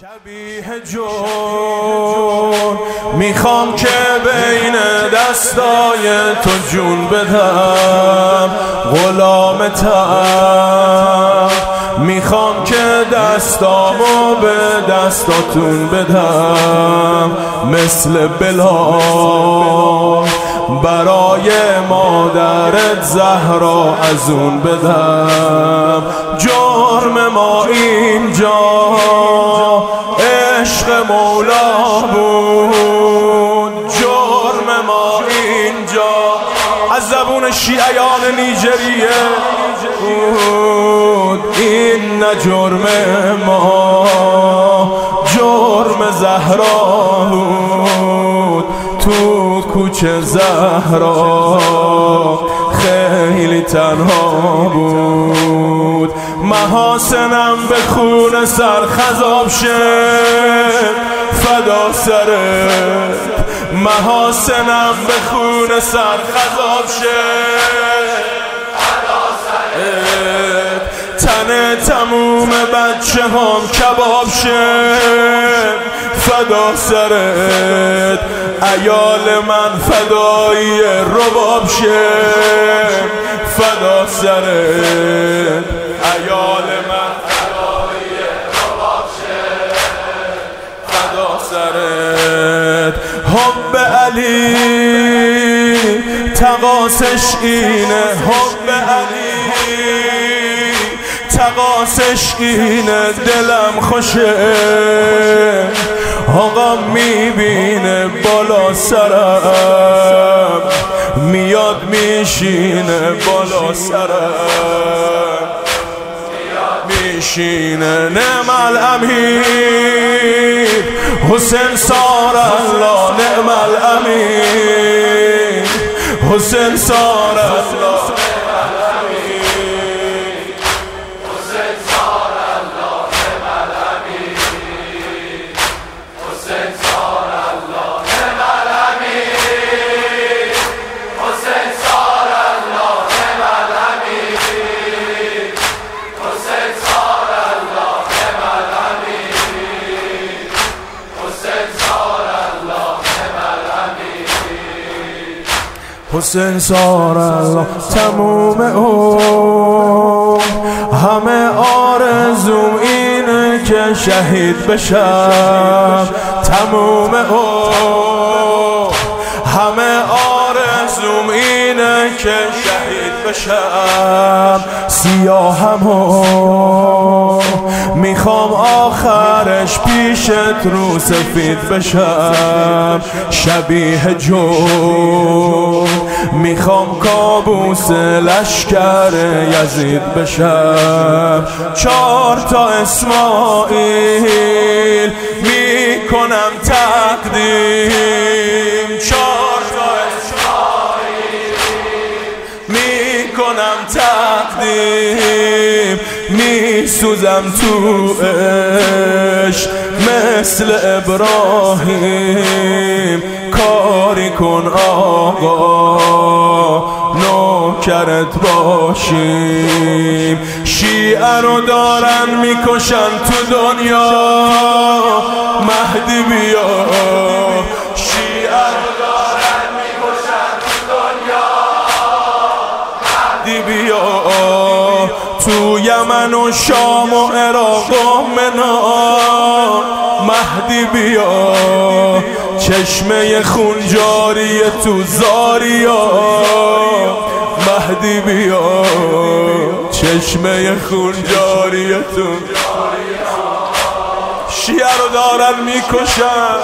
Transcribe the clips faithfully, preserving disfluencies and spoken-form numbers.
شبیه جون میخوام که بین دستای تو جون بدم، غلامتم میخوام که دستامو به دستاتون بدم، مثل بلال برای مادرت زهرا از اون بدم. جرم ما اینجا عشق مولا بود، جرم ما اینجا از زبون شیعیان نیجریه بود. این نه جرم ما، جرم زهرا بود. تو کوچه زهرا خیلی تنها بود، محاسنم به خون سر خضاب شد فدا سرت، محاسنم به خون سر خضاب شد فدا سرت. تن تموم بچه هم کباب شد فدا سرت، عیال من فدایی رباب شد فدا سرت، عیال من فدایی رباب شد فدا سرت. حب علی تقاسش اینه، حب علی تقاسش اینه، دلم خوشه آقا میبینه بالا سرم، میاد میشینه بالا سرم، میشینه. نعم الامیر حسین سار الله، نعم الامیر حسین سار الله، حسین سار الله. تموم اون همه آرزوم اینه که شهید بشم، تموم اون همه آرزوم اینه که شهید بشم. سیاهمو میخوام آخرش پیشت رو سفید بشم، شبیه جو میخوام کابوس لشکر یزید بشم. چهار تا اسماعیل میکنم تقدیم، چهار تا اسماعیل میکنم تقدیم، میسوزم تو عشق مثل ابراهیم. کاری کن آقا نوکرت باشیم، شیعه رو دارن میکشن تو دنیا، مهدی بیا. شیعه رو دارن میکشن تو دنیا، مهدی بیا. تو یمن و شام و عراق و منا، مهدی بیا. چشمه خون جاری تو زاریا، مهدی بیا. چشمه خون جاری تو شیعه رو دارن میکشن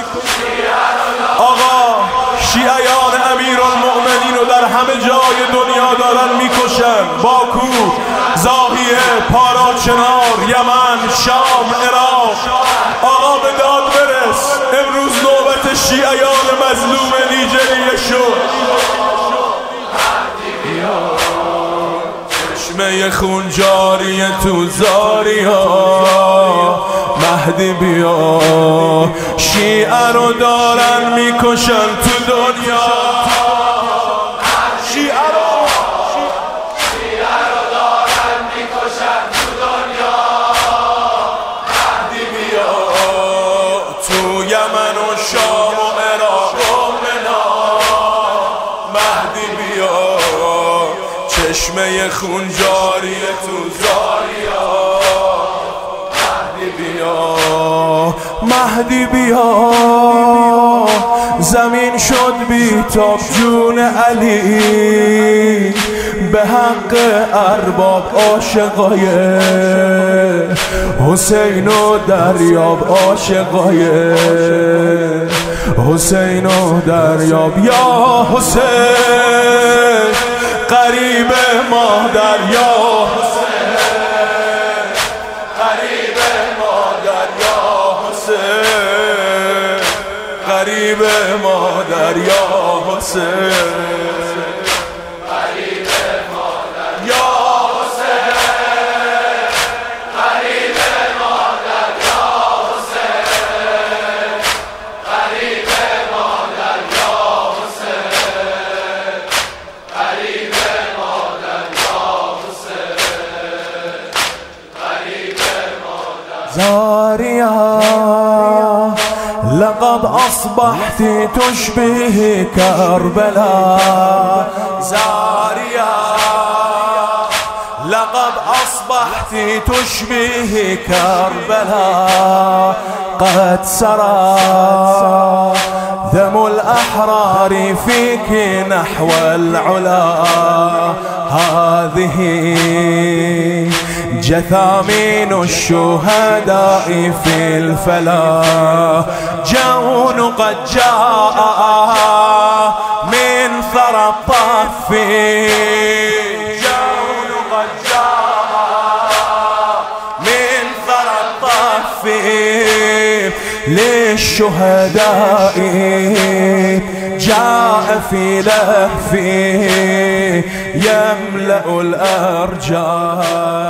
آقا، شیعیان امیرالمؤمنین رو در همه جای دنیا دارن میکشن، باکو، زاهیه، پاراچنار، یمن، شام، عراق. آقا به داد برس، امروز نوبت شیعیان مظلوم نیجریه شد. چشمه خون جاری تو زاریا، مهدی بیا. شیعه رو دارن میکشن تو دنیا، شیعه رو شیعه رو دارن میکشن تو دنیا، مهدی بیا. یمن و شام و عراق و منا. مهدی بیا چشمه خون جاری تو زاریا. مهدی بیا مهدی بیا زمین شد بی تاب جون علی به حق ارباب عاشقای حسین و دریاب عاشقای حسین و دریاب. یا حسین قریب مادر، یا حسین قریب مادر، یا حسین قریب مادر، یا حسین قریب مادر، یا حسین قریب مادر، یا حسین قریب مادر، یا حسین قریب مادر، یا حسین قریب مادر. زاریا لقد أصبحت تشبه كربلاء. زاريا لقد أصبحت تشبه كربلاء. قد سرى دم الأحرار فيك نحو العلا. هذه جثامين الشهداء في الفلا. جون قد جاء من ثرى الطف. جون قد جاء من ثرى الطف للشهداء. جاء في لهفه يملأ الأرجاء.